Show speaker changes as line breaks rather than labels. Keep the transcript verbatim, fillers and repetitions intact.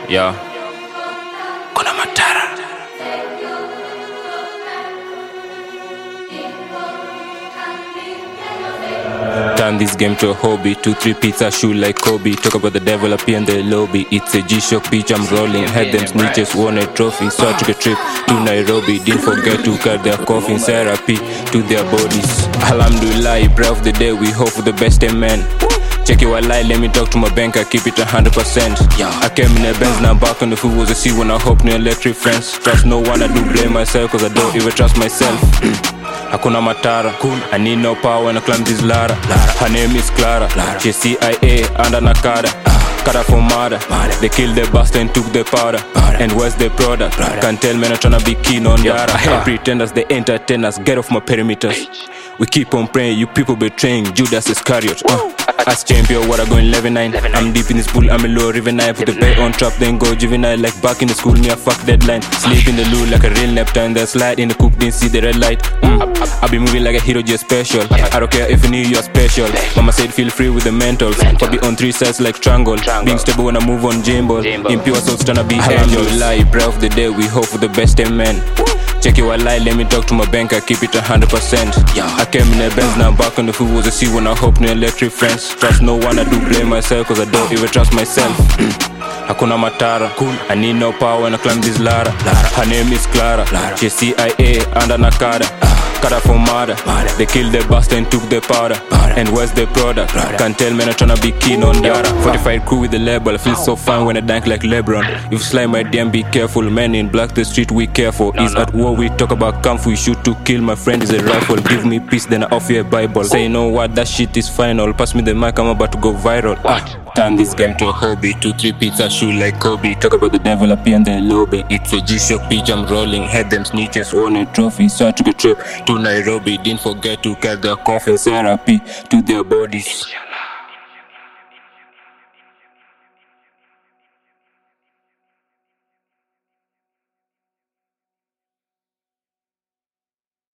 Yeah. Kuna Matara. Turn this game to a hobby. Two, three pizza shoe like Kobe. Talk about the devil up in the lobby. It's a G-Shock pitch, I'm rolling. Had them snitches, won a trophy. So I took a trip to Nairobi. Didn't forget to cut their coffin therapy to their bodies. Alhamdulillah, prayer of the day. We hope for the best, amen. Check your lie, let me talk to my banker, keep it a hundred percent. I came in a Benz, now I'm back on the food was a C when I hope no electric friends. Trust no one, I do blame myself, cause I don't even trust myself. Hakuna Matara, cool. I need no power when I climb this ladder. Her name is Clara, she's C I A under Nakada. Kara for murder, they killed the bastard and took the powder. And where's the product? Can't tell me I'm tryna be keen on Dara. I hate pretenders, they entertain us, get off my perimeters. We keep on praying, you people betraying Judas Iscariot. uh. As champion, what I go in eleven nine. I'm deep in this pool, I'm a low river nine. Put the bait on trap, then go juvenile. Like back in the school, me a fuck deadline. Sleep in the loo like a real Neptune. Then slide in the coop, didn't see the red light. mm. I be moving like a hero, just special. I don't care if you need, you're special. Mama said feel free with the mentals. Probably on three sides like triangle. Being stable when I move on Jimbo. Impure souls tryna be angels. Lie, prayer of the day, we hope for the best, amen. Check your lie, let me talk to my banker, keep it a hundred percent. I came in a Benz, now I'm back on the food was a C when I hope no electric friends. Trust no one, I do blame myself, cause I don't even trust myself. Hakuna Matara, cool. I need no power when I climb this ladder. Her name is Clara, she's C I A under Nakada. Kara for murder, they killed the bastard and took the powder. And where's the product? Can't tell me I'm tryna be keen on Dara. Fortified crew with the label, I feel so fine when I dunk like LeBron. If you slide my D M, be careful. Men in black, the street we careful. Is at war, we talk about kung fu. We shoot to kill, my friend is a rifle. Give me peace, then I offer a Bible. Say you know what, that shit is final. Pass me the mic, I'm about to go viral. ah. Turn this game to a hobby. Two, three pizza shoe like Kobe. Talk about the devil up in the lobby. It's a G-Shock pitch, I'm rolling. Had them snitches, won a trophy. So I took a trip to Nairobi. Didn't forget to cut their coffin therapy to their bodies.